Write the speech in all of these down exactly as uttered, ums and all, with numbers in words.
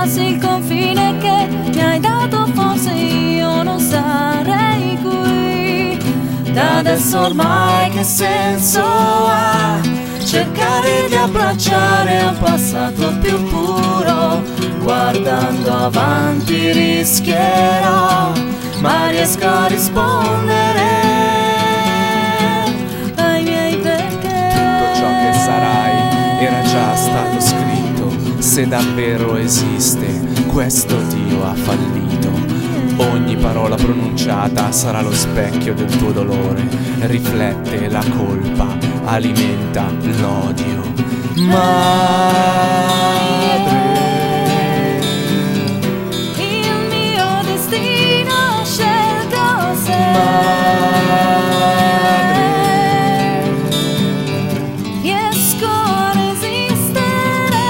oltrepassi il confine che mi hai dato, forse io non sarei qui. Da adesso ormai che senso ha cercare di abbracciare un passato più puro? Guardando avanti rischierò, ma riesco a rispondere ai miei perché. Tutto ciò che sarai era già stato scritto. Se davvero esiste, questo Dio ha fallito. Ogni parola pronunciata sarà lo specchio del tuo dolore. Riflette la colpa, alimenta l'odio. Madre, Il mio destino scelgo madre, se riesco a resistere.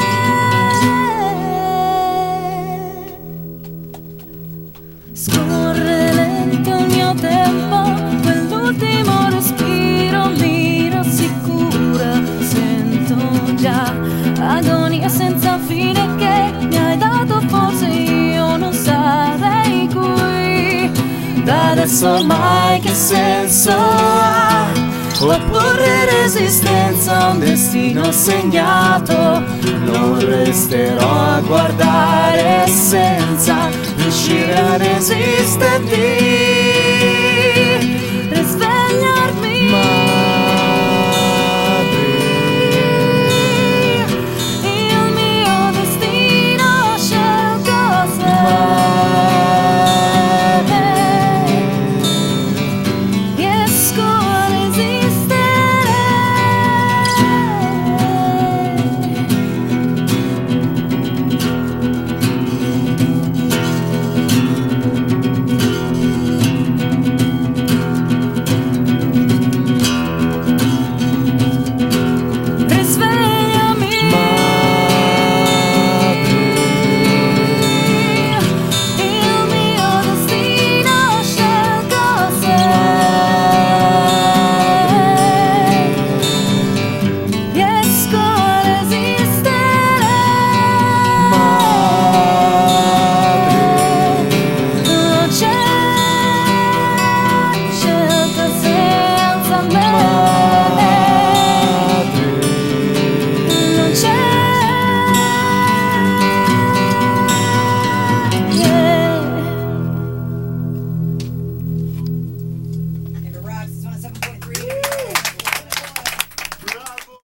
Scorre lento il mio tempo, quell'ultimo respiro mi rassicura. Sento già agonia senza fine che mi hai dato, forse io non sarei qui. Da adesso ormai che senso ha opporre resistenza a un destino segnato? Non resterò a guardare senza riuscire a resisterti.